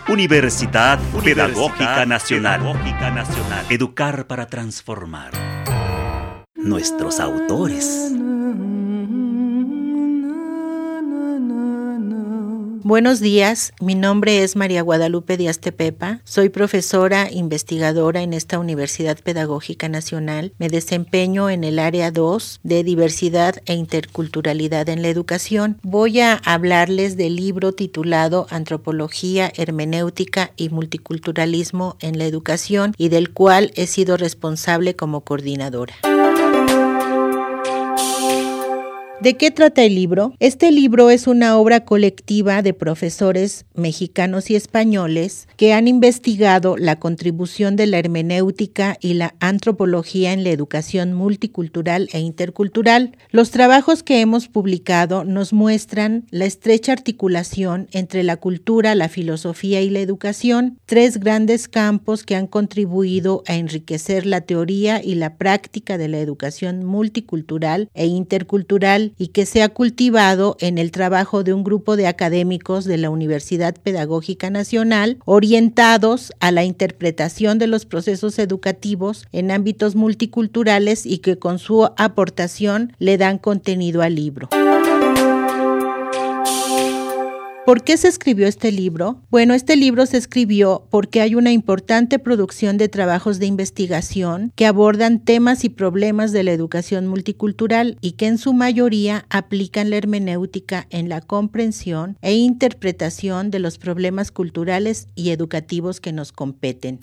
Universidad Pedagógica Nacional. Educar para transformar. Nuestros autores. Buenos días, mi nombre es María Guadalupe Díaz Tepepa, soy profesora investigadora en esta Universidad Pedagógica Nacional. Me desempeño en el área 2 de diversidad e interculturalidad en la educación. Voy a hablarles del libro titulado Antropología, Hermenéutica y Multiculturalismo en la Educación y del cual he sido responsable como coordinadora. ¿De qué trata el libro? Este libro es una obra colectiva de profesores mexicanos y españoles que han investigado la contribución de la hermenéutica y la antropología en la educación multicultural e intercultural. Los trabajos que hemos publicado nos muestran la estrecha articulación entre la cultura, la filosofía y la educación, tres grandes campos que han contribuido a enriquecer la teoría y la práctica de la educación multicultural e intercultural y que se ha cultivado en el trabajo de un grupo de académicos de la Universidad Pedagógica Nacional orientados a la interpretación de los procesos educativos en ámbitos multiculturales y que con su aportación le dan contenido al libro. ¿Por qué se escribió este libro? Bueno, este libro se escribió porque hay una importante producción de trabajos de investigación que abordan temas y problemas de la educación multicultural y que en su mayoría aplican la hermenéutica en la comprensión e interpretación de los problemas culturales y educativos que nos competen.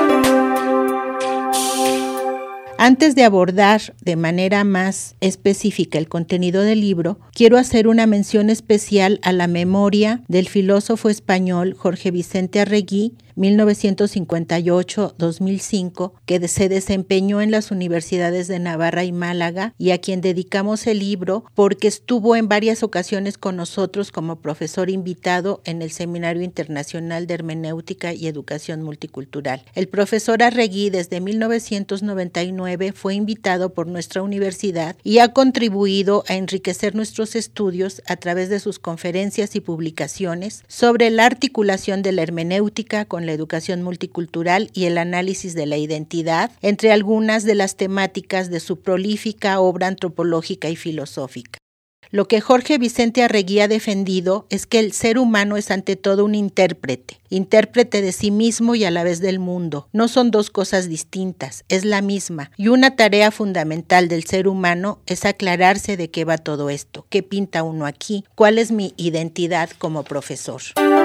Antes de abordar de manera más específica el contenido del libro, quiero hacer una mención especial a la memoria del filósofo español Jorge Vicente Arregui, 1958-2005, que se desempeñó en las universidades de Navarra y Málaga y a quien dedicamos el libro porque estuvo en varias ocasiones con nosotros como profesor invitado en el Seminario Internacional de Hermenéutica y Educación Multicultural. El profesor Arregui desde 1999 fue invitado por nuestra universidad y ha contribuido a enriquecer nuestros estudios a través de sus conferencias y publicaciones sobre la articulación de la hermenéutica con la educación multicultural y el análisis de la identidad, entre algunas de las temáticas de su prolífica obra antropológica y filosófica. Lo que Jorge Vicente Arregui ha defendido es que el ser humano es ante todo un intérprete de sí mismo y a la vez del mundo. No son dos cosas distintas, es la misma. Y una tarea fundamental del ser humano es aclararse de qué va todo esto, qué pinta uno aquí, cuál es mi identidad como profesor.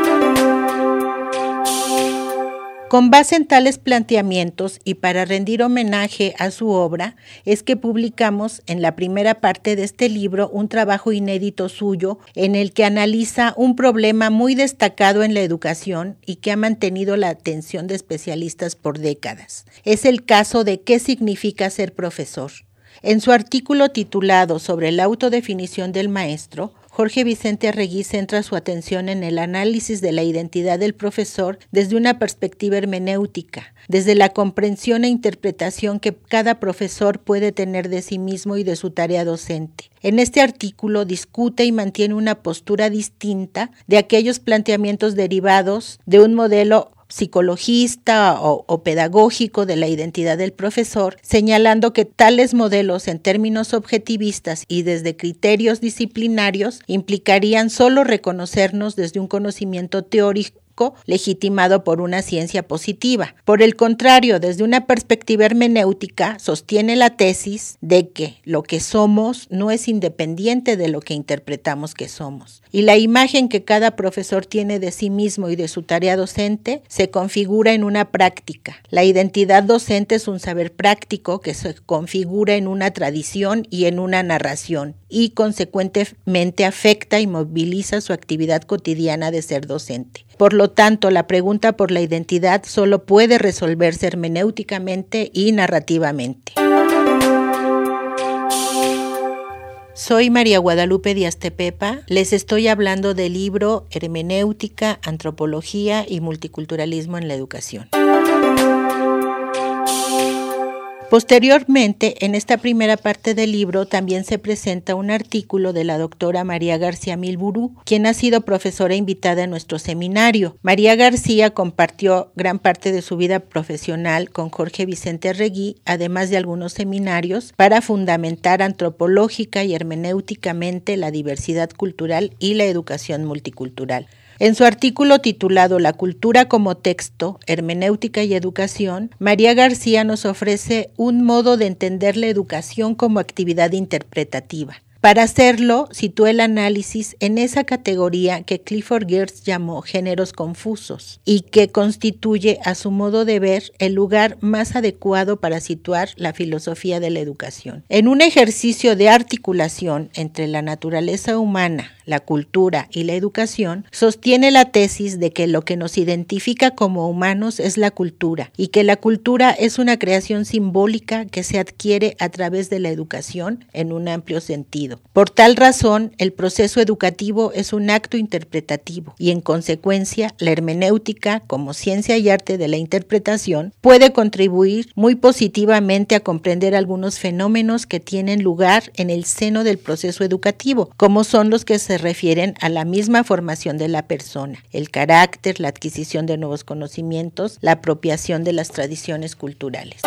Con base en tales planteamientos y para rendir homenaje a su obra, es que publicamos en la primera parte de este libro un trabajo inédito suyo en el que analiza un problema muy destacado en la educación y que ha mantenido la atención de especialistas por décadas. Es el caso de qué significa ser profesor. En su artículo titulado Sobre la autodefinición del maestro, Jorge Vicente Arregui centra su atención en el análisis de la identidad del profesor desde una perspectiva hermenéutica, desde la comprensión e interpretación que cada profesor puede tener de sí mismo y de su tarea docente. En este artículo discute y mantiene una postura distinta de aquellos planteamientos derivados de un modelo psicologista o pedagógico de la identidad del profesor, señalando que tales modelos en términos objetivistas y desde criterios disciplinarios implicarían solo reconocernos desde un conocimiento teórico legitimado por una ciencia positiva. Por el contrario, desde una perspectiva hermenéutica, sostiene la tesis de que lo que somos no es independiente de lo que interpretamos que somos. Y la imagen que cada profesor tiene de sí mismo y de su tarea docente se configura en una práctica. La identidad docente es un saber práctico que se configura en una tradición y en una narración y consecuentemente afecta y moviliza su actividad cotidiana de ser docente. Por lo tanto, la pregunta por la identidad solo puede resolverse hermenéuticamente y narrativamente. Soy María Guadalupe Díaz Tepepa, les estoy hablando del libro Hermenéutica, Antropología y Multiculturalismo en la Educación. Posteriormente, en esta primera parte del libro también se presenta un artículo de la doctora María García Milburú, quien ha sido profesora invitada en nuestro seminario. María García compartió gran parte de su vida profesional con Jorge Vicente Arregui, además de algunos seminarios, para fundamentar antropológica y hermenéuticamente la diversidad cultural y la educación multicultural. En su artículo titulado La cultura como texto, hermenéutica y educación, María García nos ofrece un modo de entender la educación como actividad interpretativa. Para hacerlo, situó el análisis en esa categoría que Clifford Geertz llamó géneros confusos y que constituye, a su modo de ver, el lugar más adecuado para situar la filosofía de la educación. En un ejercicio de articulación entre la naturaleza humana, la cultura y la educación, sostiene la tesis de que lo que nos identifica como humanos es la cultura y que la cultura es una creación simbólica que se adquiere a través de la educación en un amplio sentido. Por tal razón, el proceso educativo es un acto interpretativo y, en consecuencia, la hermenéutica, como ciencia y arte de la interpretación, puede contribuir muy positivamente a comprender algunos fenómenos que tienen lugar en el seno del proceso educativo, como son los que se refieren a la misma formación de la persona, el carácter, la adquisición de nuevos conocimientos, la apropiación de las tradiciones culturales.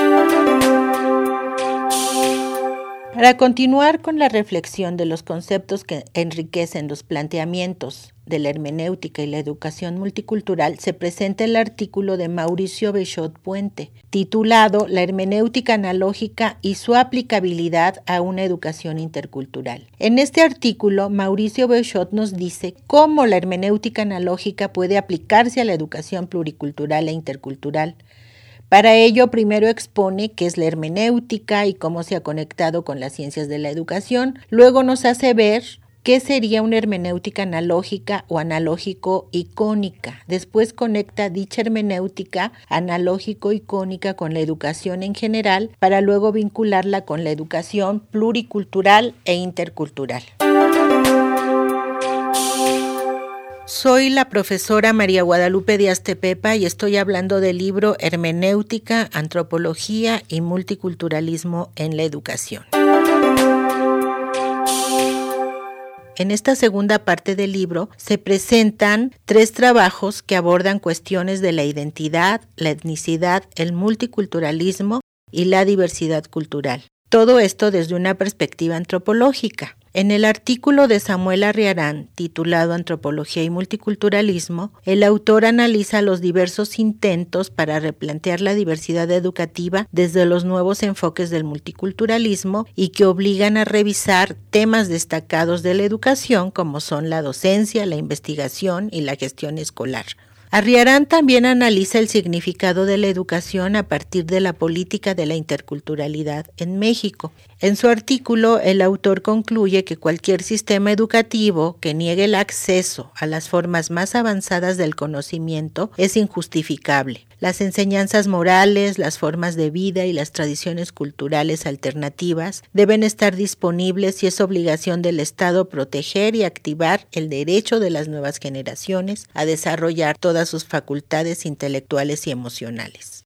Para continuar con la reflexión de los conceptos que enriquecen los planteamientos de la hermenéutica y la educación multicultural, se presenta el artículo de Mauricio Bechot Puente, titulado La hermenéutica analógica y su aplicabilidad a una educación intercultural. En este artículo, Mauricio Bechot nos dice cómo la hermenéutica analógica puede aplicarse a la educación pluricultural e intercultural. Para ello, primero expone qué es la hermenéutica y cómo se ha conectado con las ciencias de la educación. Luego nos hace ver qué sería una hermenéutica analógica o analógico-icónica. Después conecta dicha hermenéutica analógico-icónica con la educación en general, para luego vincularla con la educación pluricultural e intercultural. Soy la profesora María Guadalupe Díaz Tepepa y estoy hablando del libro Hermenéutica, Antropología y Multiculturalismo en la Educación. En esta segunda parte del libro se presentan 3 trabajos que abordan cuestiones de la identidad, la etnicidad, el multiculturalismo y la diversidad cultural. Todo esto desde una perspectiva antropológica. En el artículo de Samuel Arriarán, titulado Antropología y Multiculturalismo, el autor analiza los diversos intentos para replantear la diversidad educativa desde los nuevos enfoques del multiculturalismo y que obligan a revisar temas destacados de la educación como son la docencia, la investigación y la gestión escolar. Arriarán también analiza el significado de la educación a partir de la política de la interculturalidad en México. En su artículo, el autor concluye que cualquier sistema educativo que niegue el acceso a las formas más avanzadas del conocimiento es injustificable. Las enseñanzas morales, las formas de vida y las tradiciones culturales alternativas deben estar disponibles y es obligación del Estado proteger y activar el derecho de las nuevas generaciones a desarrollar todas sus facultades intelectuales y emocionales.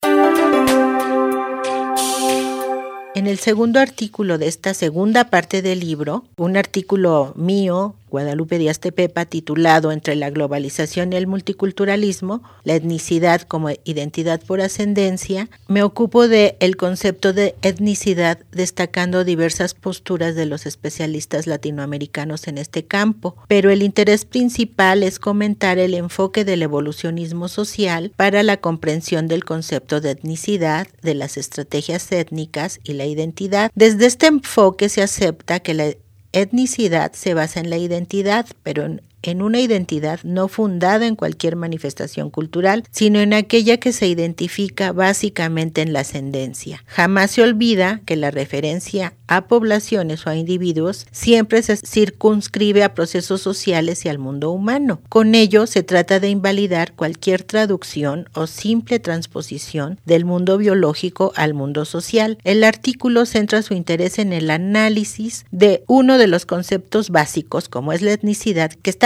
En el segundo artículo de esta segunda parte del libro, un artículo mío, Guadalupe Díaz Tepepa, titulado Entre la globalización y el multiculturalismo, la etnicidad como identidad por ascendencia, me ocupo del concepto de etnicidad, destacando diversas posturas de los especialistas latinoamericanos en este campo, pero el interés principal es comentar el enfoque del evolucionismo social para la comprensión del concepto de etnicidad, de las estrategias étnicas y la identidad. Desde este enfoque se acepta que la etnicidad se basa en la identidad, pero en una identidad no fundada en cualquier manifestación cultural, sino en aquella que se identifica básicamente en la ascendencia. Jamás se olvida que la referencia a poblaciones o a individuos siempre se circunscribe a procesos sociales y al mundo humano. Con ello se trata de invalidar cualquier traducción o simple transposición del mundo biológico al mundo social. El artículo centra su interés en el análisis de uno de los conceptos básicos, como es la etnicidad, que está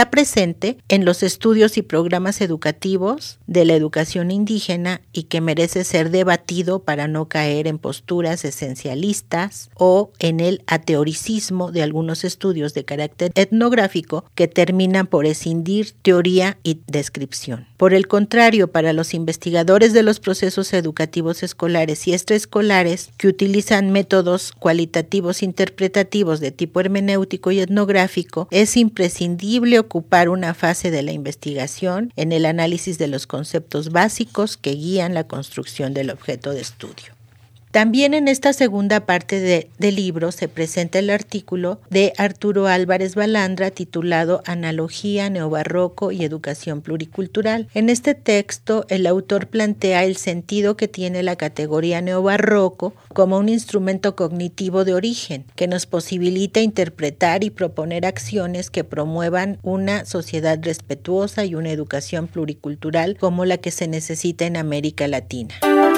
está presente en los estudios y programas educativos de la educación indígena y que merece ser debatido para no caer en posturas esencialistas o en el ateoricismo de algunos estudios de carácter etnográfico que terminan por escindir teoría y descripción. Por el contrario, para los investigadores de los procesos educativos escolares y extraescolares que utilizan métodos cualitativos interpretativos de tipo hermenéutico y etnográfico, es imprescindible ocupar una fase de la investigación en el análisis de los conceptos básicos que guían la construcción del objeto de estudio. También en esta segunda parte del libro se presenta el artículo de Arturo Álvarez Balandra titulado Analogía, Neobarroco y Educación Pluricultural. En este texto, el autor plantea el sentido que tiene la categoría neobarroco como un instrumento cognitivo de origen que nos posibilita interpretar y proponer acciones que promuevan una sociedad respetuosa y una educación pluricultural como la que se necesita en América Latina.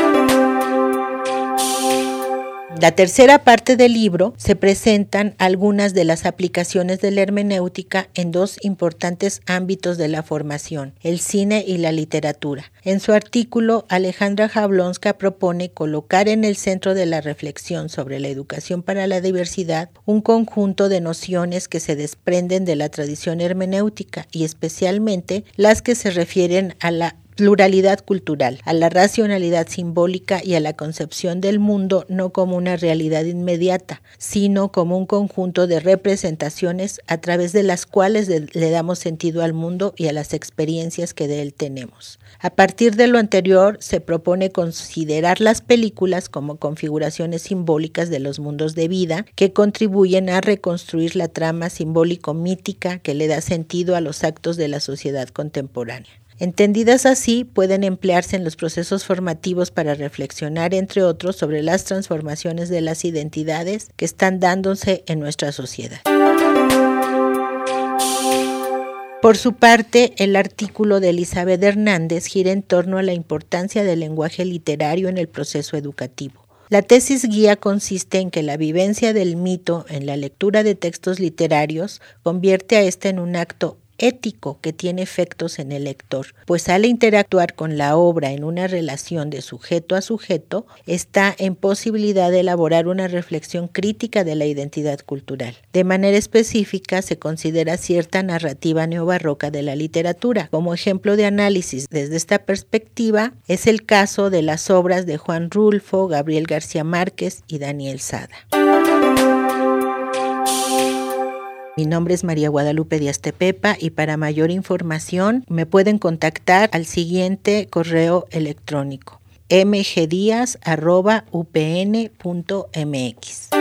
La tercera parte del libro se presentan algunas de las aplicaciones de la hermenéutica en dos importantes ámbitos de la formación, el cine y la literatura. En su artículo, Alejandra Jablonska propone colocar en el centro de la reflexión sobre la educación para la diversidad un conjunto de nociones que se desprenden de la tradición hermenéutica y especialmente las que se refieren a la pluralidad cultural, a la racionalidad simbólica y a la concepción del mundo no como una realidad inmediata, sino como un conjunto de representaciones a través de las cuales le damos sentido al mundo y a las experiencias que de él tenemos. A partir de lo anterior, se propone considerar las películas como configuraciones simbólicas de los mundos de vida que contribuyen a reconstruir la trama simbólico-mítica que le da sentido a los actos de la sociedad contemporánea. Entendidas así, pueden emplearse en los procesos formativos para reflexionar, entre otros, sobre las transformaciones de las identidades que están dándose en nuestra sociedad. Por su parte, el artículo de Elizabeth Hernández gira en torno a la importancia del lenguaje literario en el proceso educativo. La tesis guía consiste en que la vivencia del mito en la lectura de textos literarios convierte a ésta en un acto ético que tiene efectos en el lector, pues al interactuar con la obra en una relación de sujeto a sujeto, está en posibilidad de elaborar una reflexión crítica de la identidad cultural. De manera específica, se considera cierta narrativa neobarroca de la literatura. Como ejemplo de análisis desde esta perspectiva, es el caso de las obras de Juan Rulfo, Gabriel García Márquez y Daniel Sada. Mi nombre es María Guadalupe Díaz Tepepa y para mayor información me pueden contactar al siguiente correo electrónico mgdiaz@upn.mx.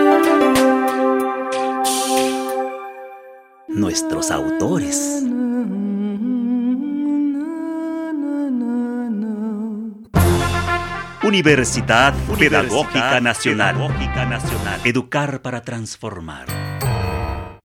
Nuestros autores. Universidad Pedagógica Nacional. Educar para transformar.